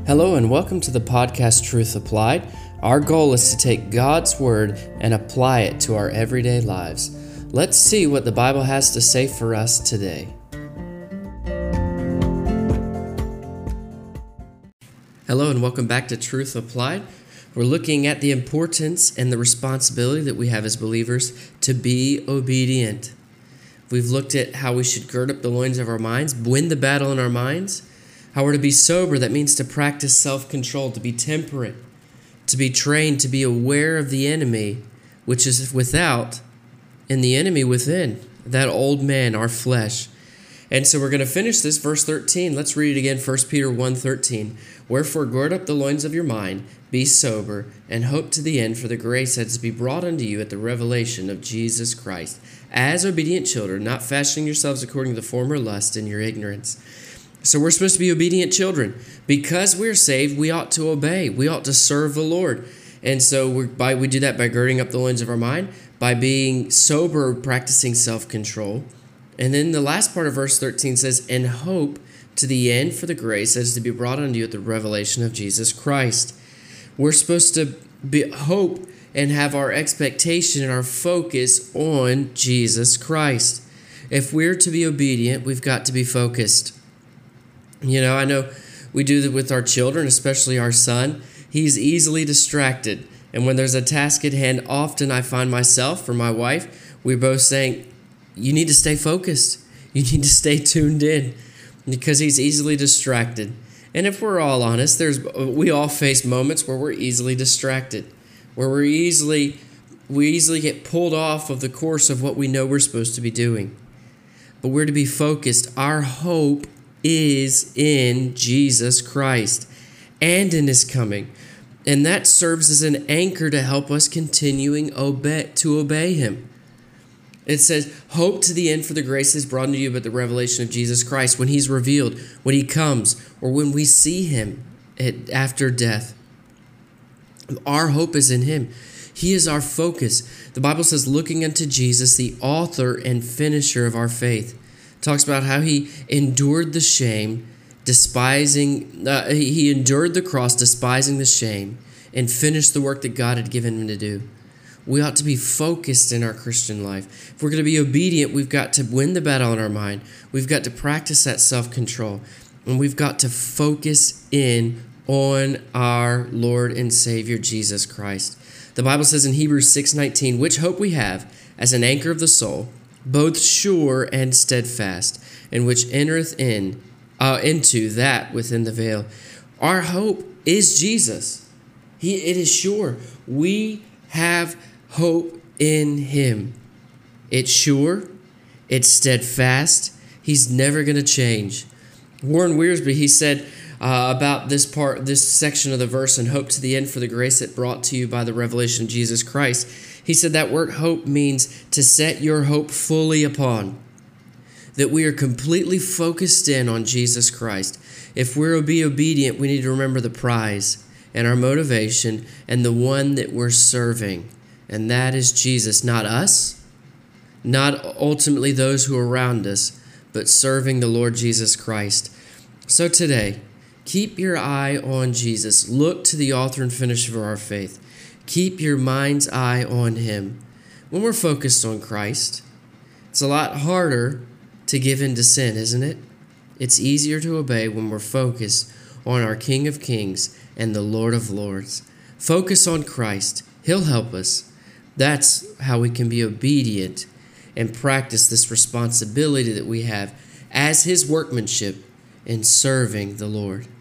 Hello and welcome to the podcast Truth Applied. Our goal is to take God's Word and apply it to our everyday lives. Let's see what the Bible has to say for us today. Hello and welcome back to Truth Applied. We're looking at the importance and the responsibility that we have as believers to be obedient. We've looked at how we should gird up the loins of our minds, win the battle in our minds, how we're to be sober, that means to practice self-control, to be temperate, to be trained, to be aware of the enemy, which is without, and the enemy within, that old man, our flesh. And so we're going to finish this, verse 13. Let's read it again, 1 Peter 1:13. Wherefore gird up the loins of your mind, be sober, and hope to the end for the grace that is to be brought unto you at the revelation of Jesus Christ. As obedient children, not fashioning yourselves according to the former lust in your ignorance. So we're supposed to be obedient children. Because we're saved, we ought to obey. We ought to serve the Lord. And so we do that by girding up the loins of our mind, by being sober, practicing self-control. And then the last part of verse 13 says, and hope to the end for the grace that is to be brought unto you at the revelation of Jesus Christ. We're supposed to hope and have our expectation and our focus on Jesus Christ. If we're to be obedient, we've got to be focused. You know, I know we do that with our children, especially our son. He's easily distracted. And when there's a task at hand, often I find myself or my wife, we're both saying, you need to stay focused. You need to stay tuned in because he's easily distracted. And if we're all honest, we all face moments where we're easily distracted, where we easily get pulled off of the course of what we know we're supposed to be doing. But we're to be focused. Our hope is in Jesus Christ and in His coming. And that serves as an anchor to help us continuing to obey Him. It says, hope to the end for the grace that is brought unto you by the revelation of Jesus Christ, when He's revealed, when He comes, or when we see Him after death. Our hope is in Him. He is our focus. The Bible says, looking unto Jesus, the author and finisher of our faith. It talks about how He endured the shame, He endured the cross, despising the shame, and finished the work that God had given Him to do. We ought to be focused in our Christian life. If we're going to be obedient, we've got to win the battle in our mind. We've got to practice that self-control. And we've got to focus in on our Lord and Savior, Jesus Christ. The Bible says in Hebrews 6:19, which hope we have as an anchor of the soul, both sure and steadfast, and which entereth into that within the veil. Our hope is Jesus. It is sure. We have hope in Him. It's sure. It's steadfast. He's never going to change. Warren Wiersbe, he said about this section of the verse, and hope to the end for the grace that brought to you by the revelation of Jesus Christ. He said that word hope means to set your hope fully upon. That we are completely focused in on Jesus Christ. If we're to be obedient, we need to remember the prize and our motivation and the one that we're serving. And that is Jesus, not us, not ultimately those who are around us, but serving the Lord Jesus Christ. So today, keep your eye on Jesus. Look to the author and finisher of our faith. Keep your mind's eye on Him. When we're focused on Christ, it's a lot harder to give in to sin, isn't it? It's easier to obey when we're focused on our King of Kings and the Lord of Lords. Focus on Christ. He'll help us. That's how we can be obedient and practice this responsibility that we have as His workmanship in serving the Lord.